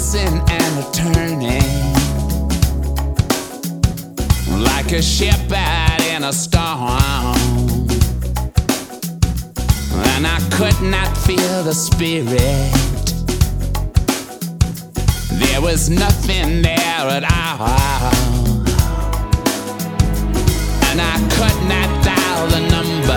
tossing and a turning, like a ship out in a storm. And I could not feel the spirit. There was nothing there at all. And I could not dial the number.